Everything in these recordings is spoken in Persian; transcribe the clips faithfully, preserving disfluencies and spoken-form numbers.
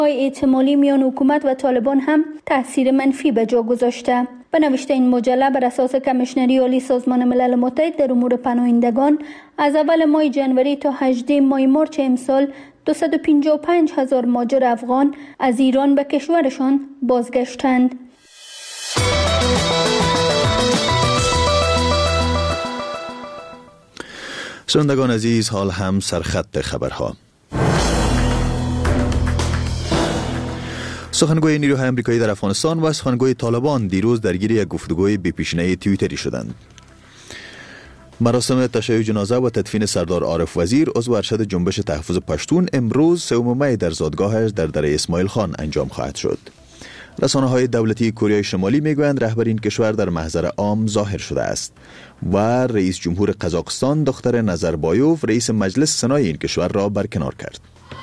احتمالی میان حکومت و طالبان هم تاثیر منفی به جا گذاشته. به نوشته این مجله بر اساس کمیشنری عالی سازمان ملل متحد در امور پناهندگان از اول ماه جنوری تا هجدهم ماه مارس امسال دویست و پنجاه و پنج هزار مهاجر افغان از ایران به کشورشان بازگشتند. شنوندگان عزیز، حال هم سرخط خبرها. سخنگوی نیروهای آمریکایی در افغانستان و سخنگوی طالبان دیروز درگیر یک گفتگوی بی پیشینه توییتری شدند. مراسم تشییع جنازه و تدفین سردار عارف وزیر عضو ارشد جنبش تحفظ پشتون امروز سوم می در زادگاهش در دره اسماعیل خان انجام خواهد شد. رسانه‌های دولتی کره شمالی میگویند رهبر این کشور در محضر عام ظاهر شده است و رئیس جمهور قزاقستان دختر نظربایوف رئیس مجلس سنای این کشور را برکنار کرد.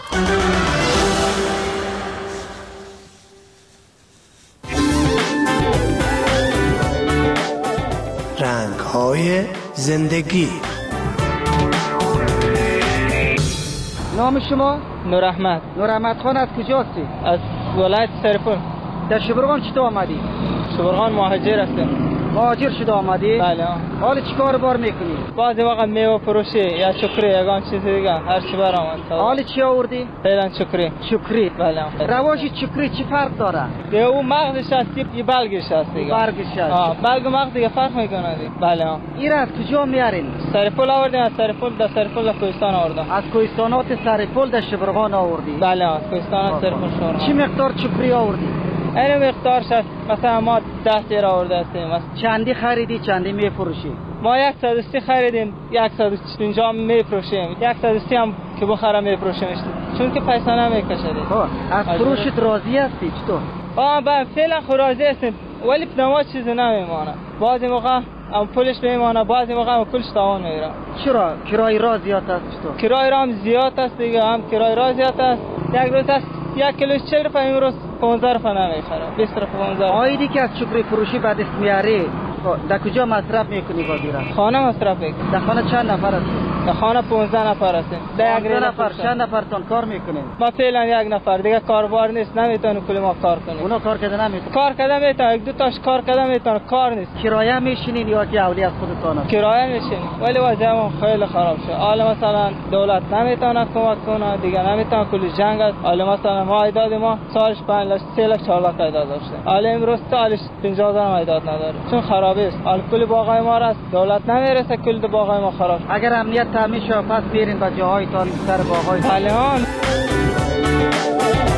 رنگ‌های زندگی. نام شما؟ نور احمد. نور احمد خان از کجا هستی؟ از ولایت سرپل. در شبرغان چطور آمدی؟ شبرغان مهاجر هستم. مهاجر شده آمدی؟ بله. حالا چی کار بار میکنی؟ بعضی وقت میوه فروشی یا چکری یگان چیز دیگه هر چی برآمد. حالا چی آوردی؟ فعلا چکری. چکری. بله. رواج چکری چی فرق داره؟ به اون مغزش هست یه بلگش هست دیگه. برگش هست. آه بلگ و مغز دیگه فرق میکنه دیگه. بله. این از کجا میارین؟ سرپل آوردیم، از سرپل در سرپل در کوهستان آوردم. از کوهستانات سرپل در شبرغان آوردی؟ بله از کوهستان سرپل شورم. چی مقدار چکری آوردی؟ این مقدارش هست مثلا ما ده تیر آورده هستیم. چندی خریدی چندی میفروشی؟ ما صد و سی خریدیم، صد و پنجاه میفروشیم، صد و سی هم که بخرم میفروشیم چون که پیسه نمیکشه. از فروشت راضی هستی چطور؟ آه با فعلا خود راضی هستیم ولی پنما چیزی نمیمانه. بعضی موقع ام پولش میمانه، بعضی موقع ام پولش تاوان میره. چرا؟ کرای را زیاد است چطور؟ کرای را هم زیاد است دیگه، هم کرای را زیاد است. یک روز است یک کیلوش چهل روپیه، امروز پانزده روپیه نمیخره، بیست روپیه پانزده. آیدی که از چکری فروشی بعد اسم میاری در کجا مصرف میکنی بازی را؟ خانه مصرف میکنی. در خانه چند نفر هستی؟ در خانه پانزده نفر هستیم. پانزده نفر. چند نفرتون کار میکنین؟ ما فعلا یک نفر دیگه کاربار نیست، نمیتونه کلی ما کار کنیم. اونا کار کرده نمیتونه؟ کار کرده میتونه، یک دو تاش کار کرده میتونه، کار نیست. کرایه میشینین یا که اولی از خودتون است؟ کرایه میشینیم ولی وضعمون خیلی خراب شد. حالا مثلا دولت نمیتونه کمک کنه دیگه، نمیتونه کلی جنگ است. حالا مثلا ما ایداد ما سالش پنج لچ سه لچ چهار لچ ایداد داشتیم، حالا امروز سالش پنجاه هزار ایداد نداره چون خرابی است. حالا کلی باغای ما است دولت نمیرسه، کلی باغای ما خراب. اگر امنیت تامین شه پس بیرین با جاهایتان سر باغای. بله.